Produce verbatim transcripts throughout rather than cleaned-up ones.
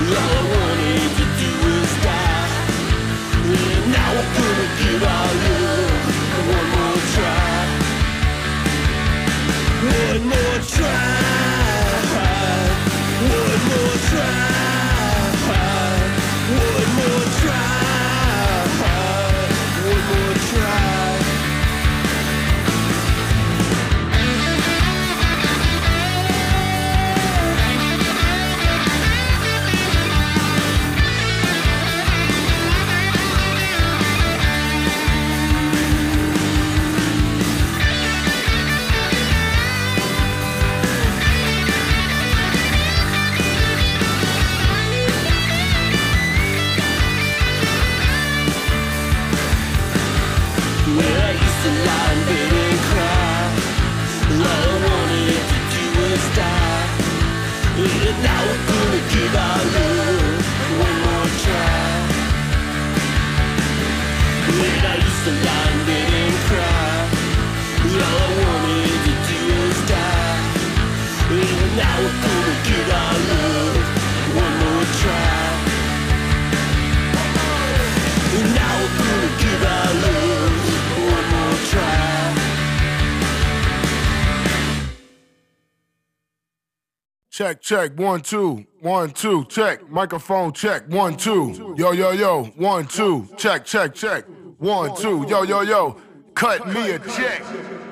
All I wanted to do was die. And now I'm gonna give our love one more try. One more try. One more try. One more try. One more try. Now we're gonna give our love one more try. When I used to lie in bed and cry, all I wanted to do was die. And now we're gonna give our love one more try. And now we're gonna give our love one more try. Check, check, one, two, one, two, check, microphone check, one, two, yo, yo, yo, one, two, check, check, check, one, two, yo, yo, yo, cut me a check.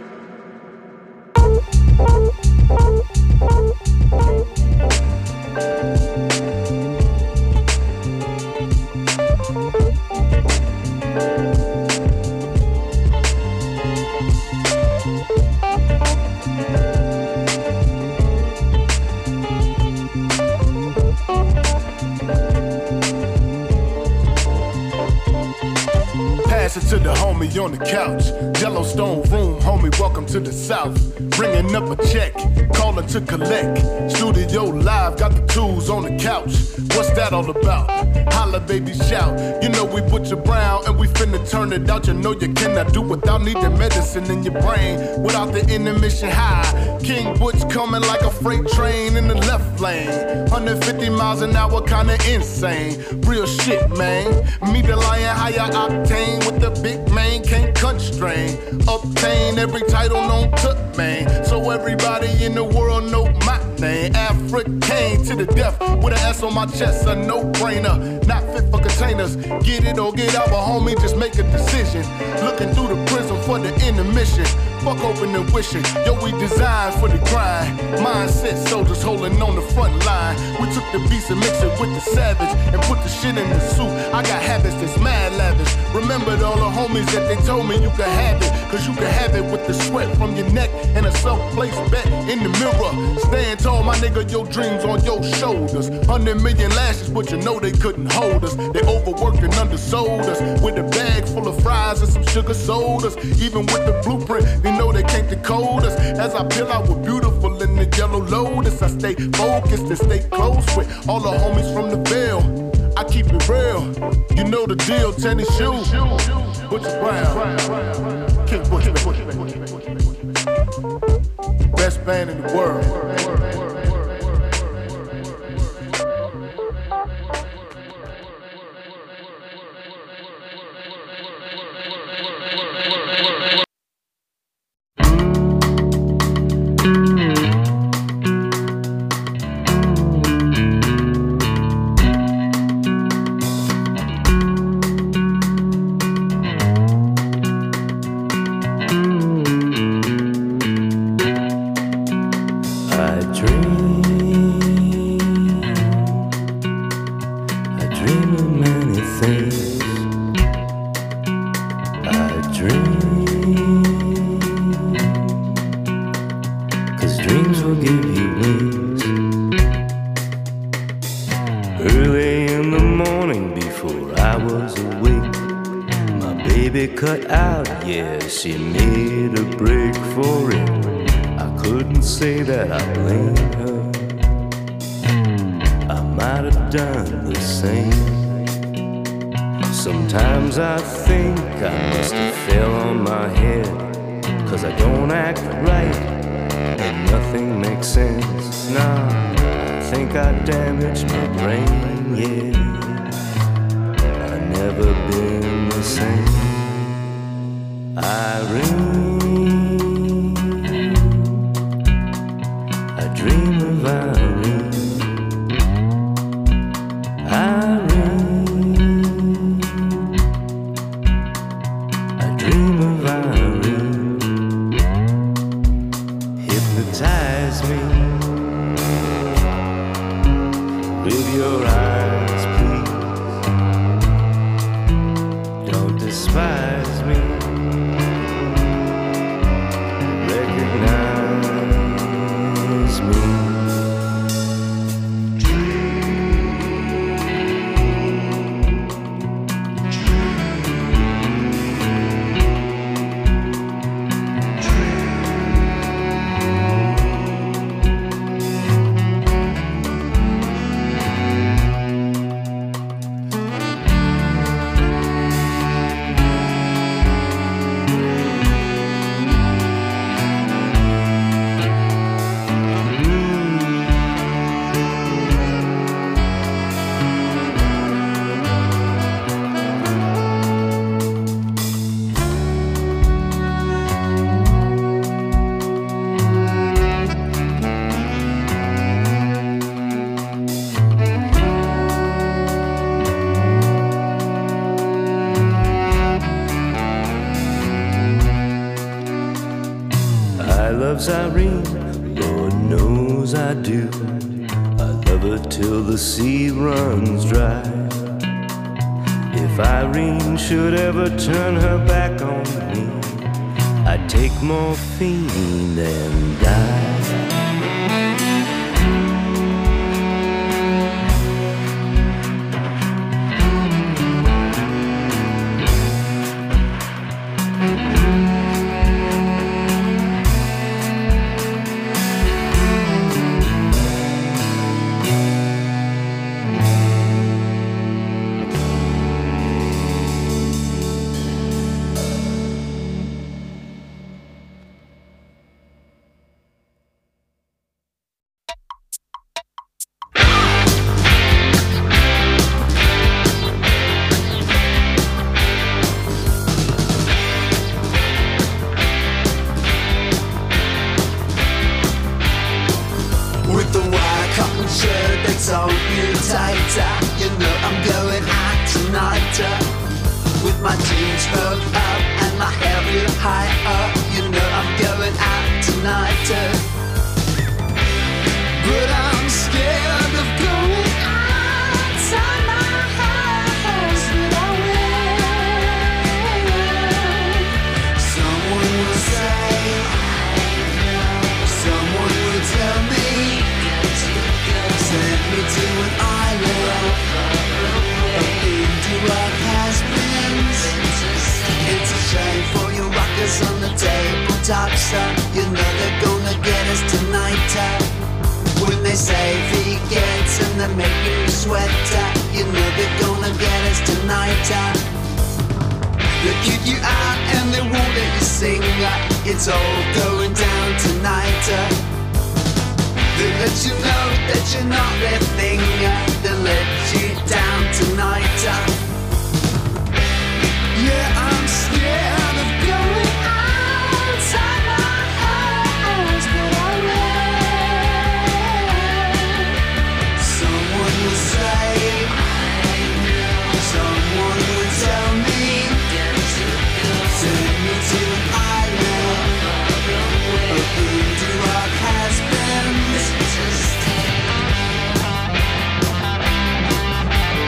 Pass it to the homie on the couch. Yellowstone room, homie, welcome to the South. Bringing up a check, calling to collect. Studio live, got the tools on the couch. What's that all about? Holla, baby, shout. You know we Butcher Brown and we finna turn it out. You know you cannot do without needing medicine in your brain. Without the intermission high. King Butch coming like a freight train in the left lane. one hundred fifty miles an hour, kinda insane. Real shit, man. Me the lion, higher octane with the big man, can't constrain. Obtain every title known to man. So everybody in the world know my name. African to the death with an S on my chest, a no-brainer. Not fit for containers. Get it or get out, but homie, just make a decision. Looking through the prism for the intermission. Fuck open and wishing. Yo, we designed for the grind. Mindset soldiers holding on the front line. We took the beats and mixed it with the savage and put the shit in the soup. I got habits that's mad lavish. Remembered all the homies that they told me you could have it. Cause you can have it with the sweat from your neck and a self-placed bet in the mirror. Stand tall, my nigga, your dreams on your shoulders. Hundred million lashes, but you know they couldn't hold us. They overworked and undersold us. With a bag full of fries and some sugar sodas. Even with the blueprint, they know they can't decode us. As I peel out with beautiful in the yellow lotus, I stay focused and stay close with all the homies from the Ville. I keep it real, you know the deal, tennis shoes. Butcher Brown, King Butcher, best band in the world. She made a break for it. I couldn't say that I blame her. I might have done the same. Sometimes I think I must have fell on my head. Cause I don't act right and nothing makes sense. Nah, I think I damaged my brain, yeah. I've never been the same. Irene, I dream of Irene. Irene, I dream of Irene. Hypnotize me with your eyes, please. Don't despise me. Recognize me. I love Irene, Lord knows I do. I love her till the sea runs dry. If Irene should ever turn her back on me, I'd take morphine and die. Hold you tighter, you know I'm going out tonight. With my jeans rolled up and my hair real high up, you know I'm going out tonight. But I'm scared of going outside my house without will. Someone will say, someone will tell me, send me to an island of Indie-rock has-beens. It's a shame for you rockers on the tabletop, son. You know they're gonna get us tonight. When they say vegans and they're making you sweat, you know they're gonna get us tonight. They kick you out and they won't let you sing. It's all going down tonight. They let you know that you're not their thing. They let you down tonight. Yeah, I'm scared of going outside my house, but I will. Someone will say, someone will tell me, send me to an island of Indie-rock has-beens.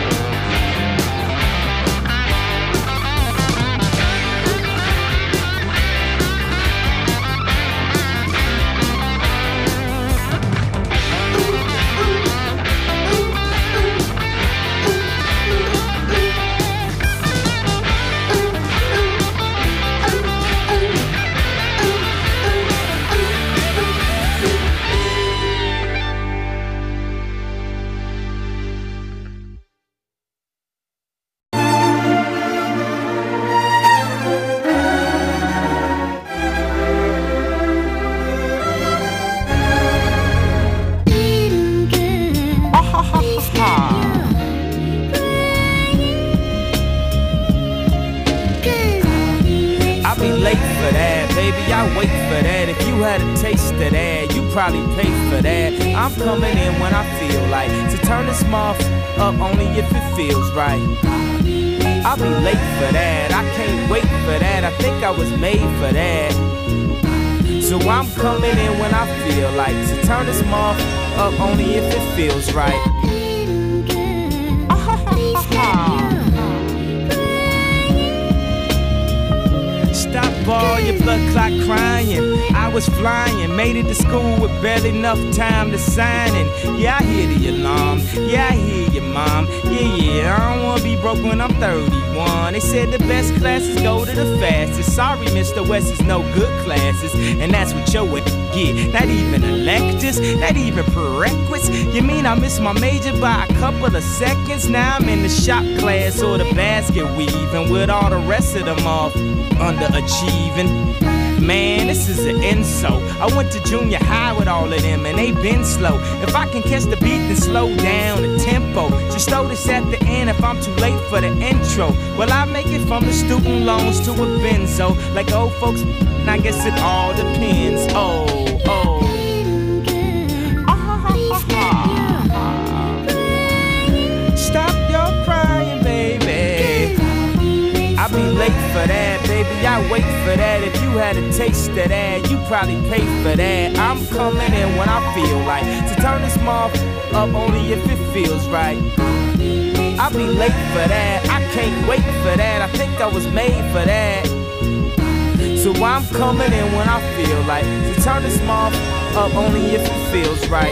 baby, I wait for that. If you had a taste of that, you probably pay for that. I'm coming in when I feel like to turn this mouth up only if it feels right. I'll be late for that, I can't wait for that. I think I was made for that. So I'm coming in when I feel like to turn this mouth up only if it feels right. Stop all your blood clot crying. I was flying, made it to school with barely enough time to sign in. Yeah, I hear the alarm. Yeah, I hear you, mom. Yeah, yeah, I don't wanna be broke when I'm thirty-one. They said the best classes go to the fastest. Sorry, Mister West is no good classes, and that's what your would get. Not even electives, not even prerequisites. You mean I missed my major by a couple of seconds? Now I'm in the shop class or the basket weaving with all the rest of them off underachieving. Man, this is an insult. I went to junior high with all of them and they been slow. If I can catch the beat, then slow down the tempo. Just throw this at the end if I'm too late for the intro. Well, I make it from the student loans to a benzo. Like old folks, I guess it all depends. Oh, oh. Stop your crying, baby. I'll be late for that, baby, I wait for that. If you had a taste of that, you probably pay for that. I'm coming in when I feel like to turn this mouth up only if it feels right. I'll be late for that, I can't wait for that. I think I was made for that. So I'm coming in when I feel like to turn this mouth up only if it feels right.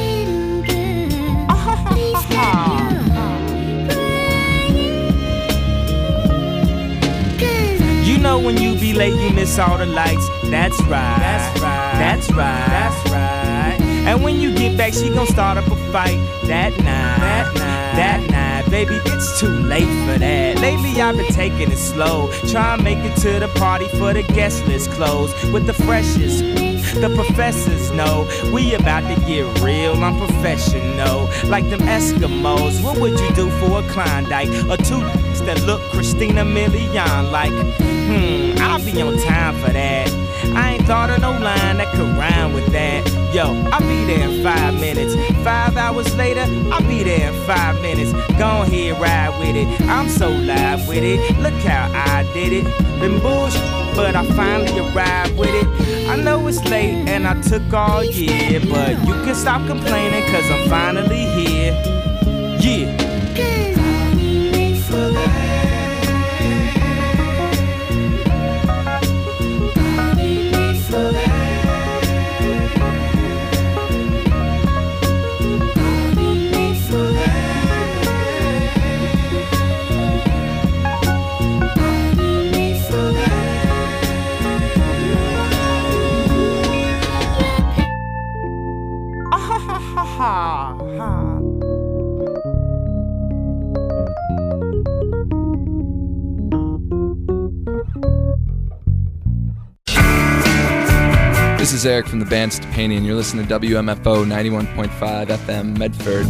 You know when you be late, you miss all the lights. That's right. That's right. That's right. That's right. And when you get back, she gon' start up a fight. That night. That night. That night. Baby, it's too late for that. Lately I've been taking it slow. Try and make it to the party for the guest list closed with the freshest. The professors know we about to get real, I'm professional. Like them Eskimos, what would you do for a Klondike? Or two that look Christina Milian like? Hmm, I'll be on time for that. I ain't thought of no line that could rhyme with that. Yo, I'll be there in five minutes. Five hours later, I'll be there in five minutes. Go ahead, ride with it. I'm so live with it. Look how I did it. Been bullshit, but I finally arrived with it. I know it's late and I took all year, but you can stop complaining cause I'm finally here. Yeah. This is Eric from the band Stepani, and you're listening to W M F O ninety-one point five F M Medford.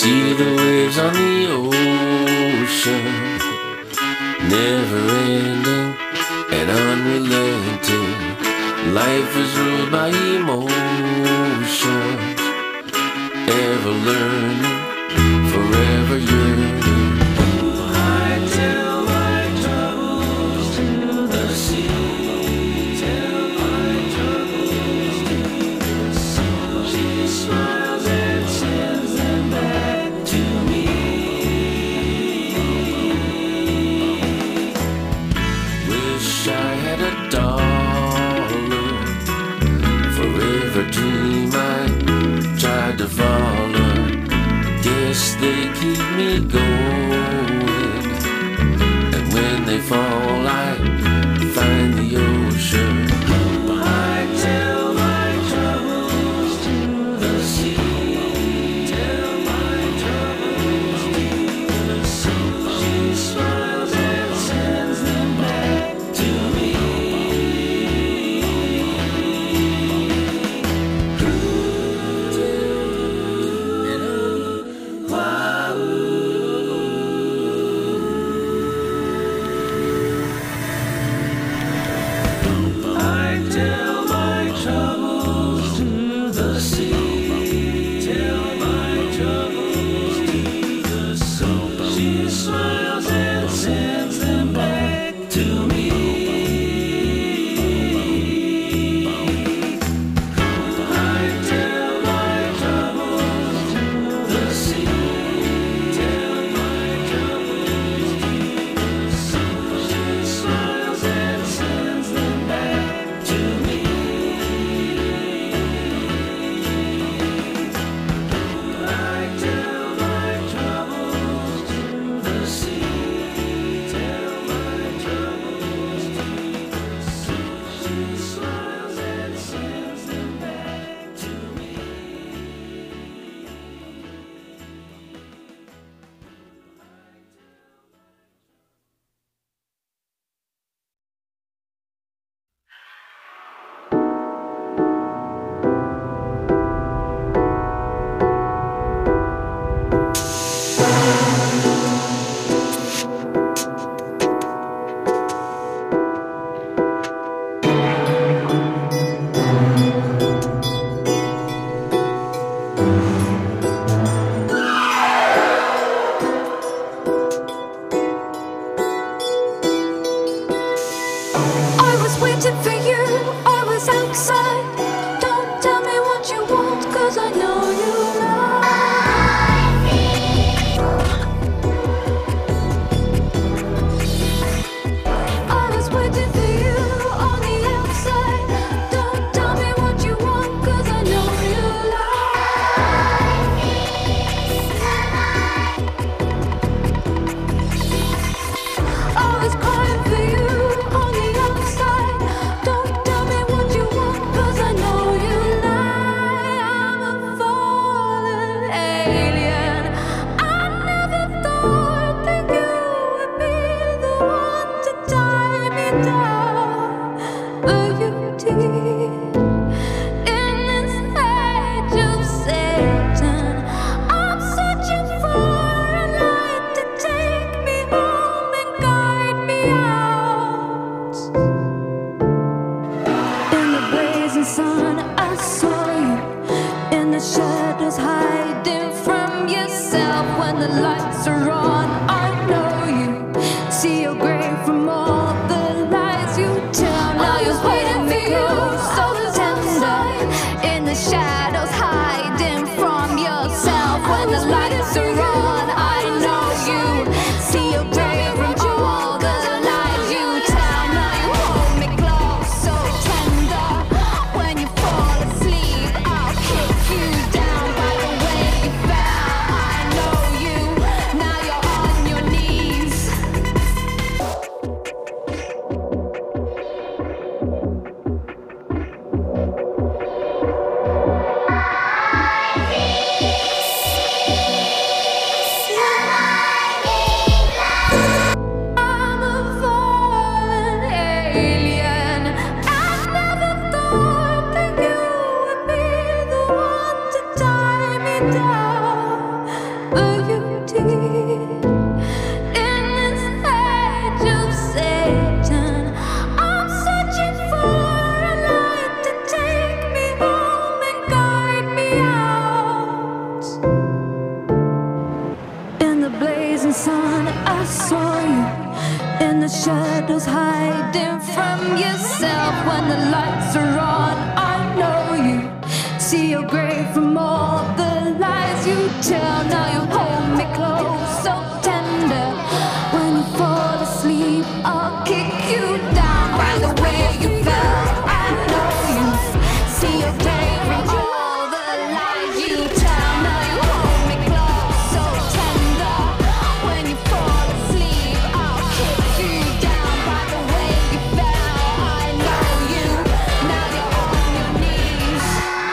See the waves on the ocean, never ending and unrelenting. Life is ruled by emotions, ever learning, forever yearning. I tell my troubles to the sea, tell my troubles to the sea. She smiles and sends them back to me. Wish I had a dollar, forever dream I tried to follow. Guess they keep me going, and when they fall I find the ocean. I tell my troubles to the sea, tell my troubles to the sea. She smiles and sends them back to me. down. shadows hiding from yourself when the lights are on. I know you see your grave from all the lies you tell. Now you hold me close, so tender. When you fall asleep, I'll kick you down by the way you fell. I know you see your grave from all the lies you tell. Now you hold me close, so tender. When you fall asleep, I'll kick you down by the way you fell. I know you, now you're on your knees.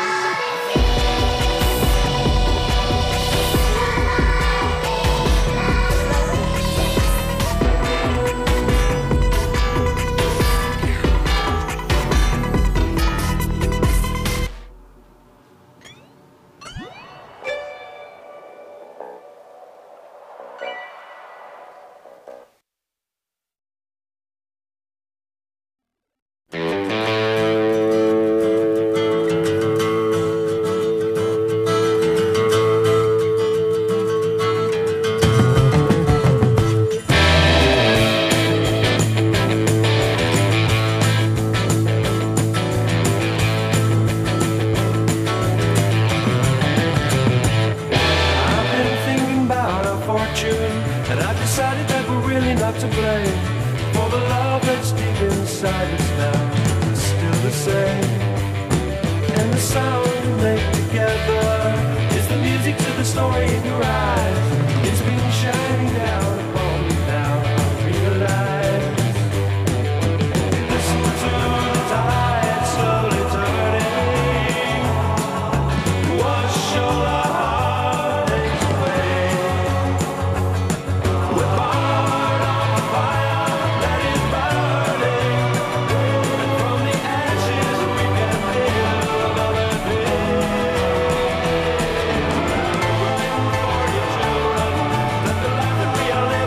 I've been thinking about our fortune, and I've decided that we're really not to blame. For the love that's deep inside us now is still the same. And the sound we make together is the music to the story in your eyes. It's been shining down upon me now, I realize. Listen to the tide slowly turning. Wash all our heartaches away. We're born on the fire that is burning, and from the ashes we can build another day. Praying for your children, that the life that we are living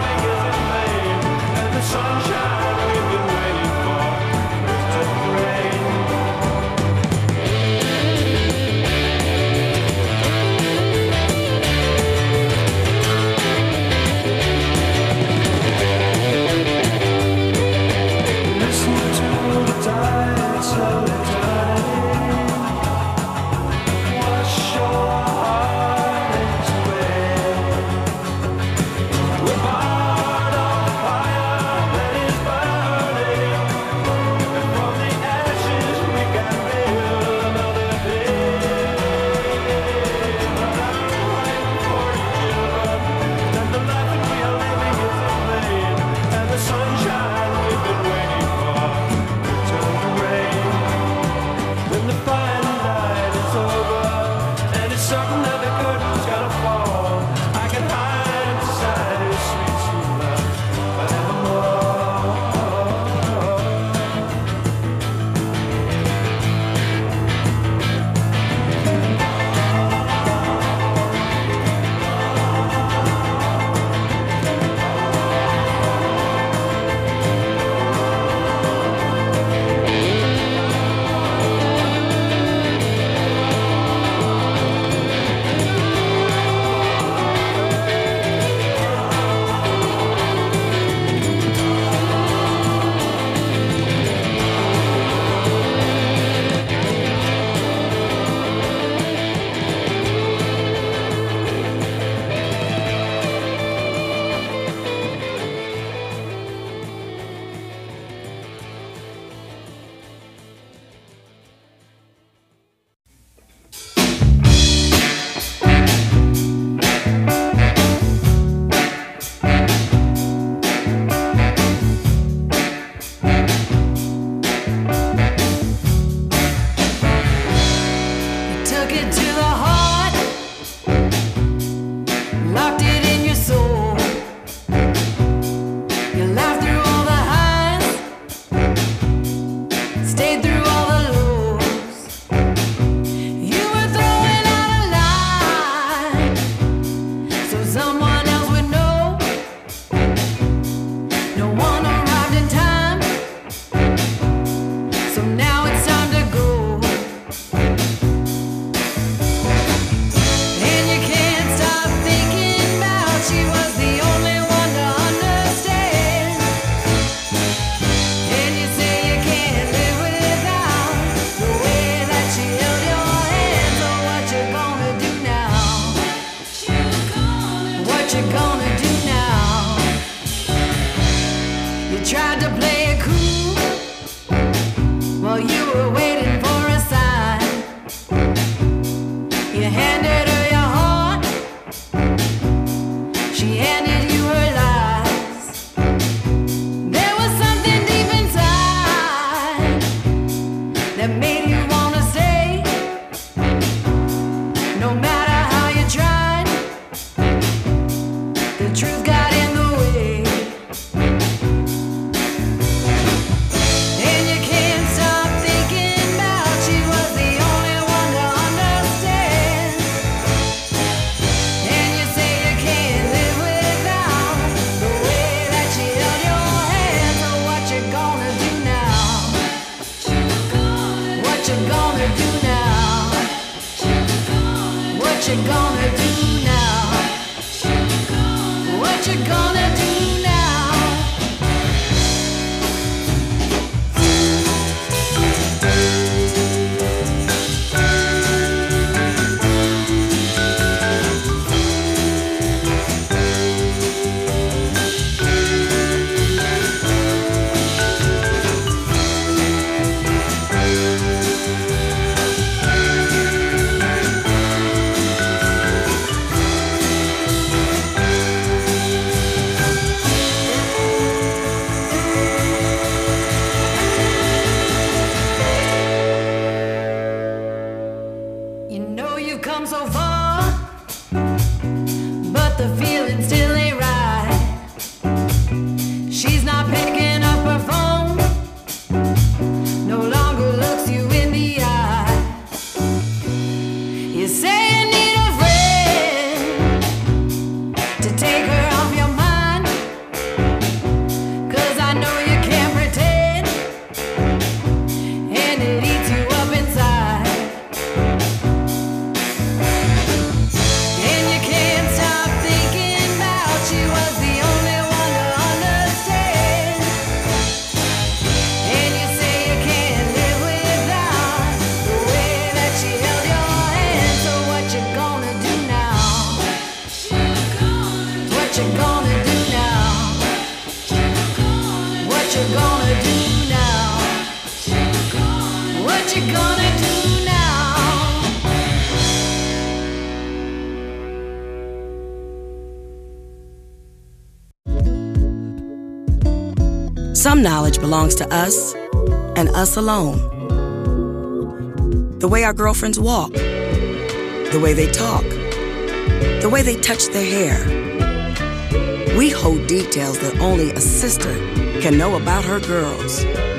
tried to play it cool while you were waiting for a sign. You handed her your heart, she handed you her lies. There was something deep inside that made you wanna stay. No matter how you tried, the truth got in the way. And you can't stop thinking about she was the only one to understand. And you say you can't live without the way that she held your hand. So what you gonna do now? What you gonna do now? What you gonna do now? What you gonna do now? You know you've come so far, but the feeling still ain't right. She's not picking up her phone, no longer looks you in the eye. You say you need a friend to take her off your mind, 'cause I know you can't pretend, and it eats you up inside. And you can't stop thinking about she was the only one to understand. And you say you can't live without the way that she held your hand. So what you gonna do now? What you gonna do now? What you gonna do now? What you gonna do now? Some knowledge belongs to us and us alone. The way our girlfriends walk, the way they talk, the way they touch their hair. We hold details that only a sister can know about her girls.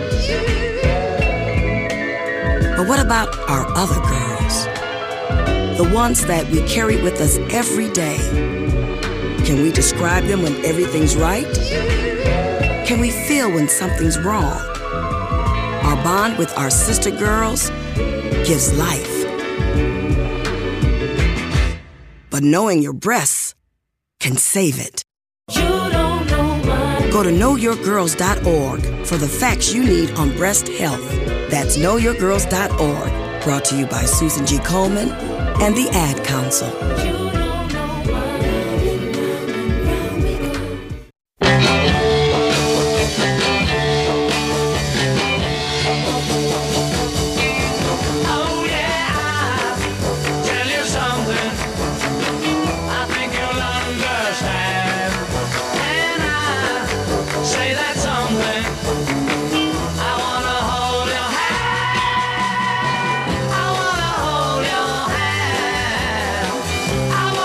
But what about our other girls? The ones that we carry with us every day. Can we describe them when everything's right? Can we feel when something's wrong? Our bond with our sister girls gives life. But knowing your breasts can save it. Go to know your girls dot org for the facts you need on breast health. That's know your girls dot org. Brought to you by Susan G. Coleman and the Ad Council. Oh yeah, I'll tell you something I think you'll understand. And I say that something I wanna hold your hand. I wanna hold your hand. I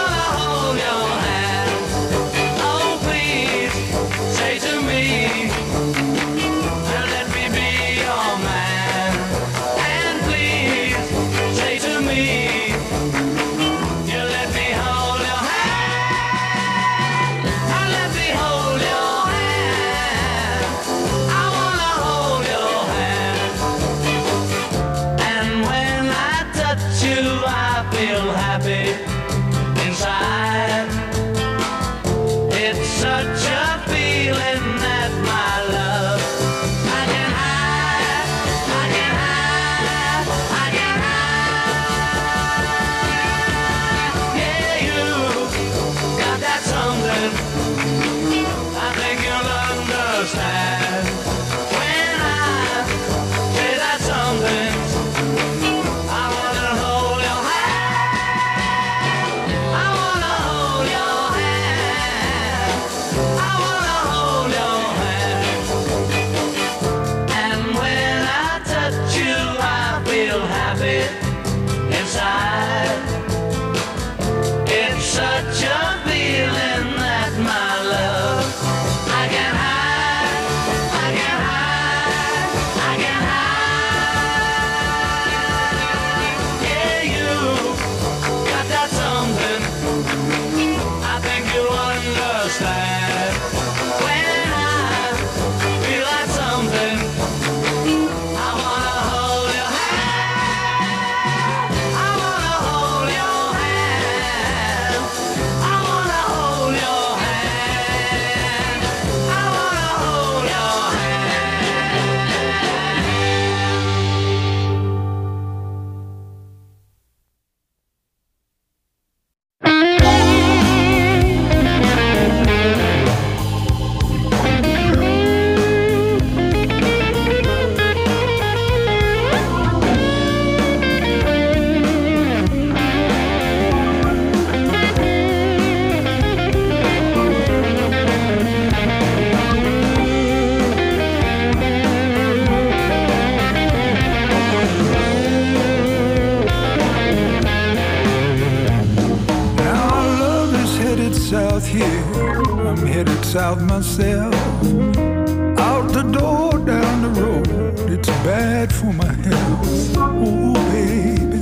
south myself. Out the door, down the road, it's bad for my health. Oh, baby,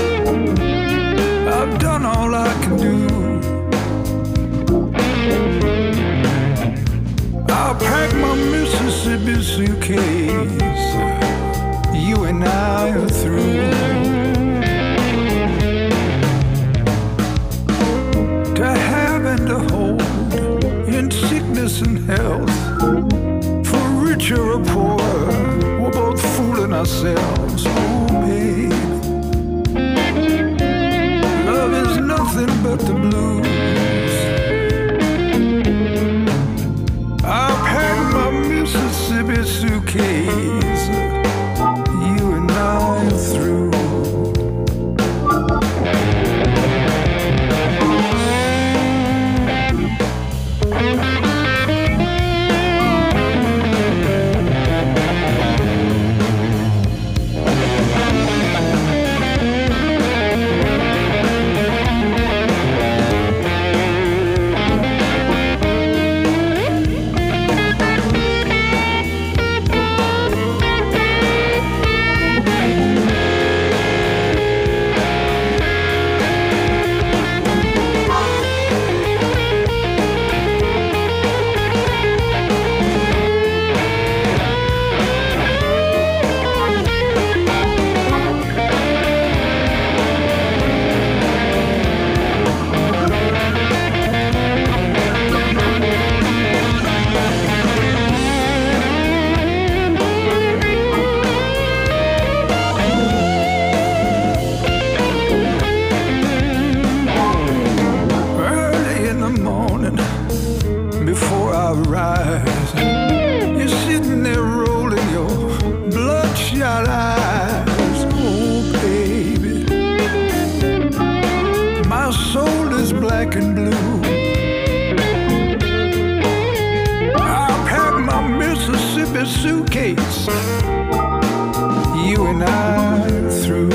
I've done all I can do. I'll pack my Mississippi suitcase. You and I are through. To have and to hold, in sickness and health, for richer or poorer, we're both fooling ourselves. Oh, babe, love is nothing but the blues. I'll pack my Mississippi suitcase. You and I are through. Suitcase, you and I are through.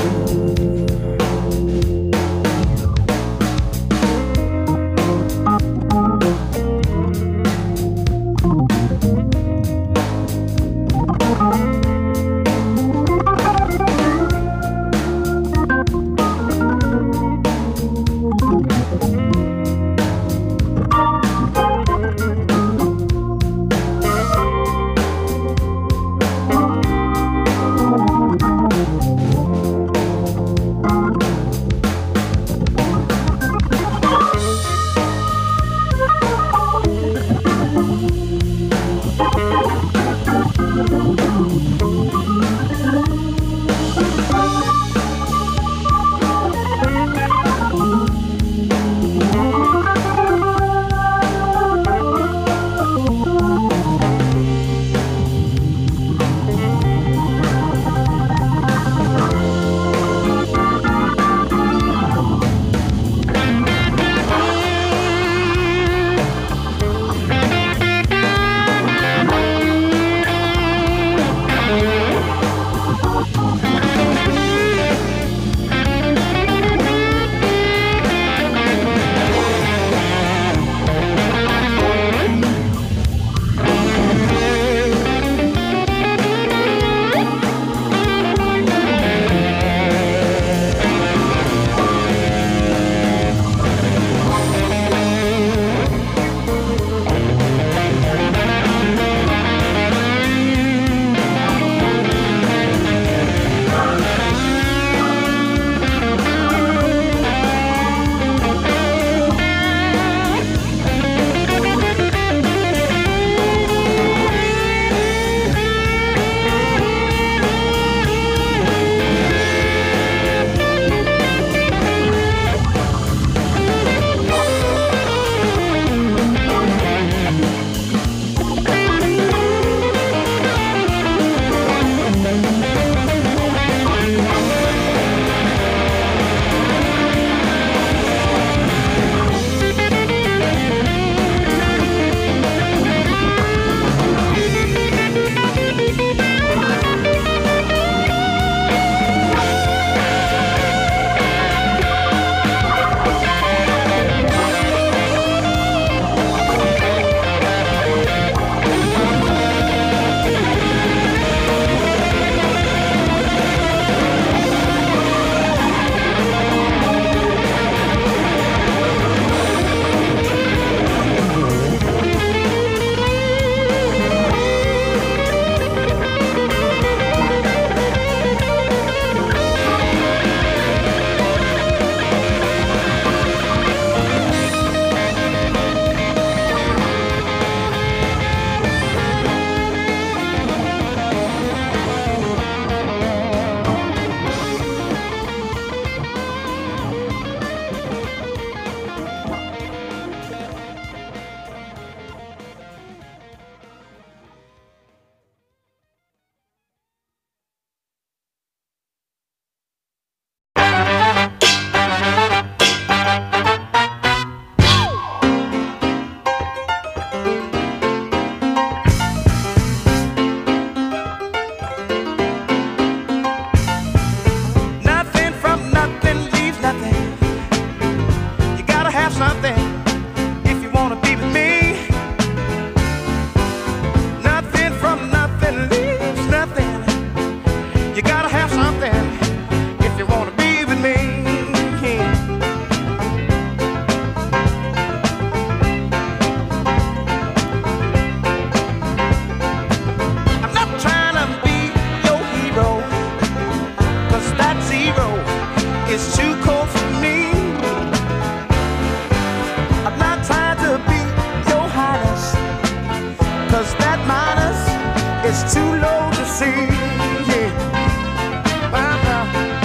poverty. Yeah. Uh-huh.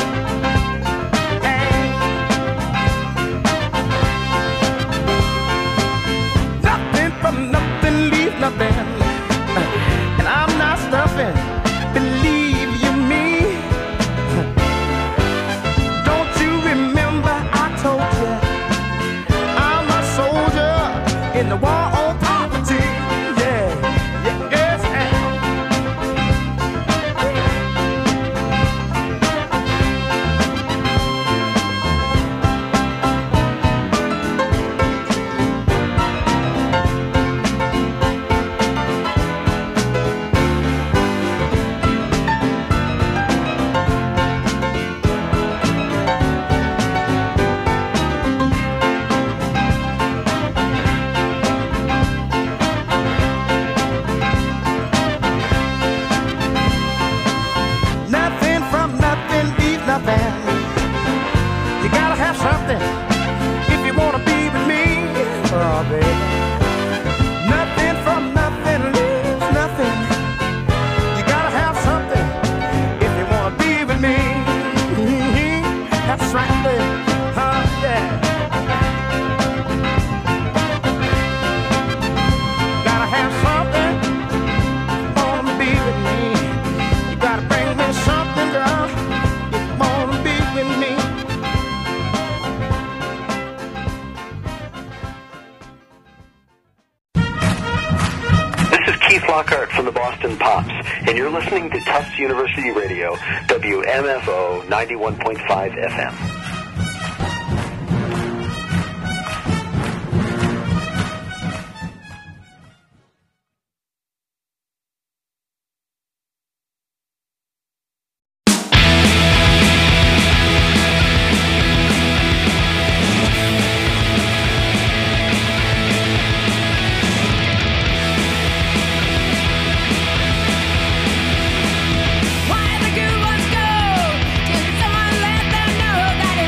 Hey. Nothing from nothing, leave nothing. And I'm not stuffing, believe you me. Don't you remember I told you I'm a soldier in the war on poverty. Yeah, yeah, yes, listening to Tufts University Radio, W M F O ninety-one point five F M. Why the good ones go? Can someone let them know that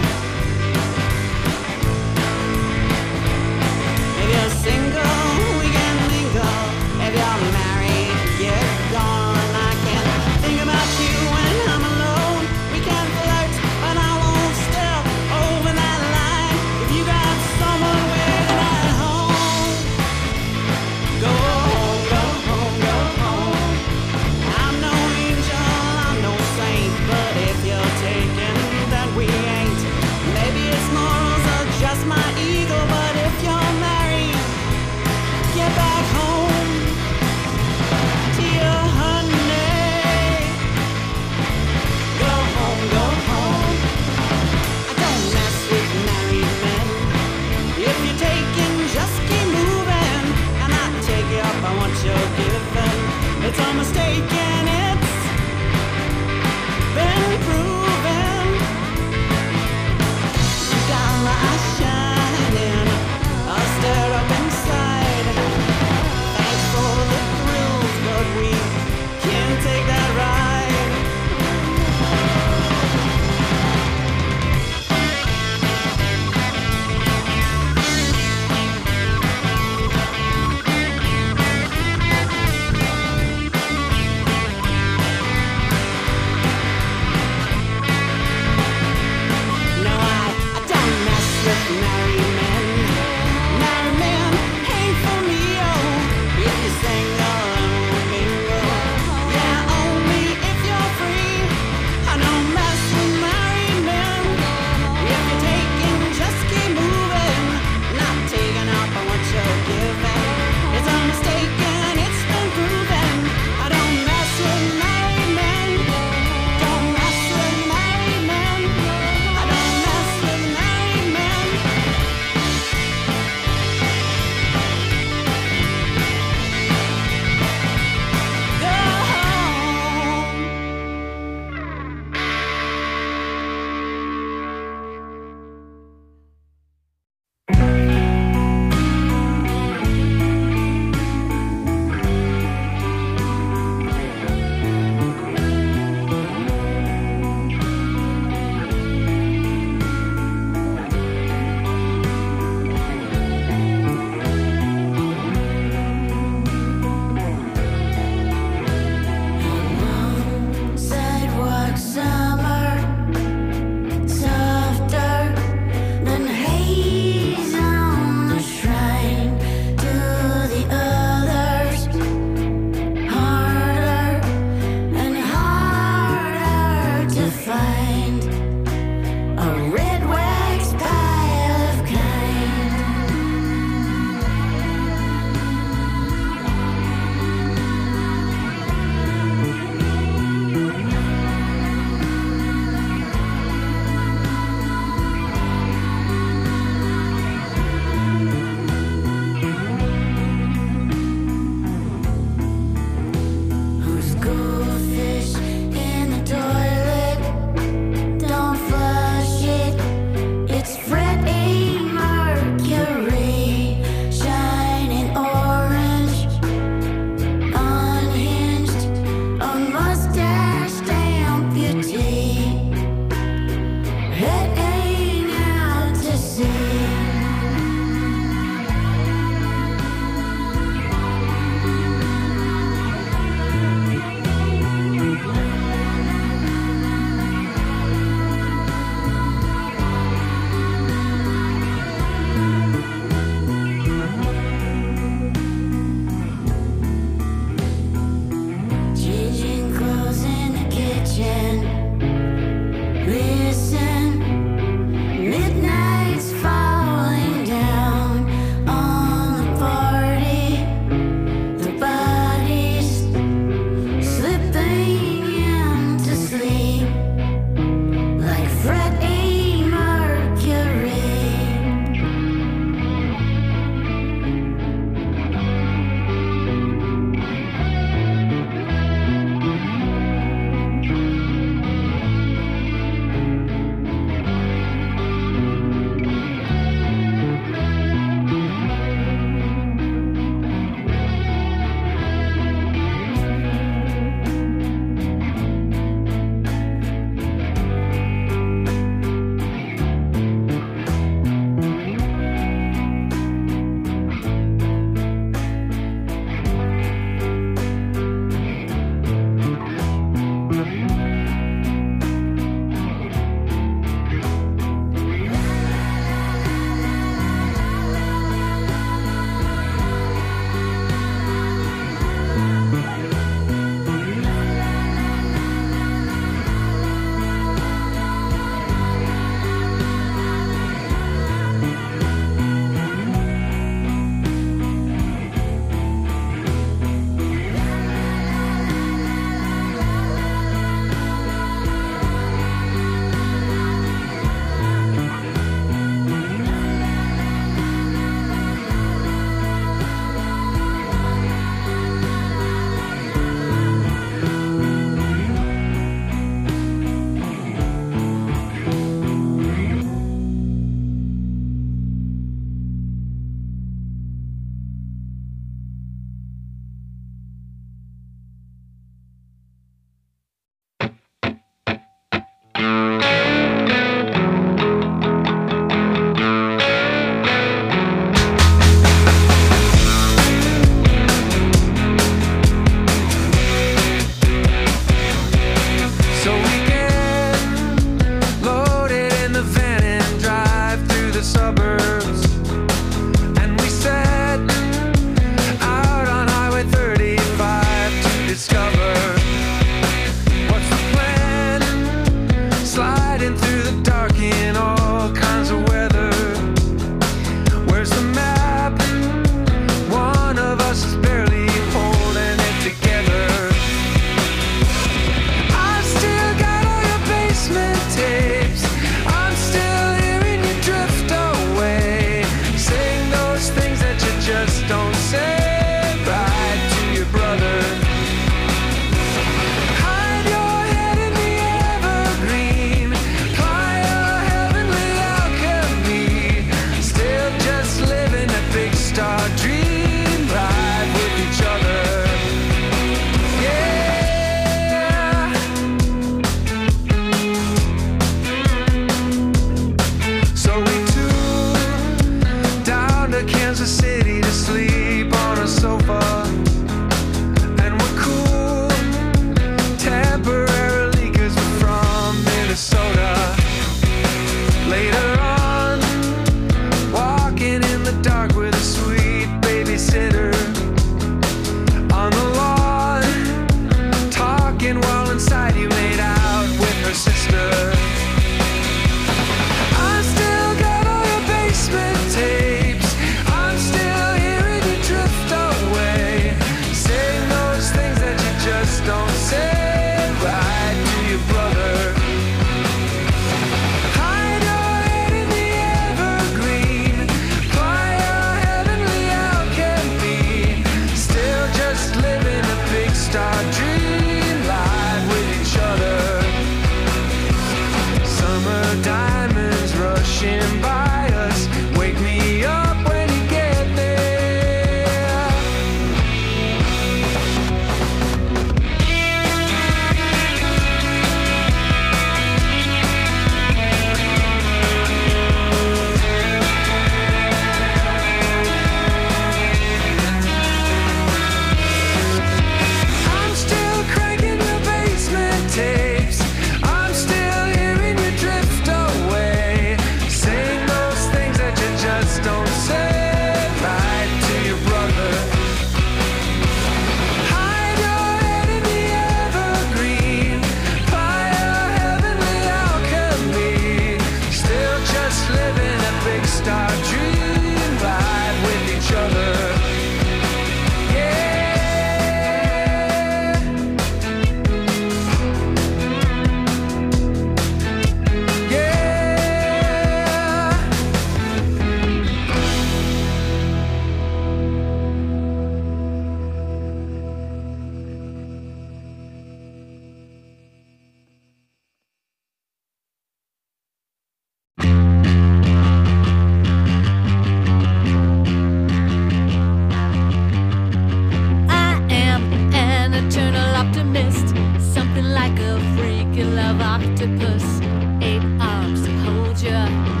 octopus, eight arms to hold you.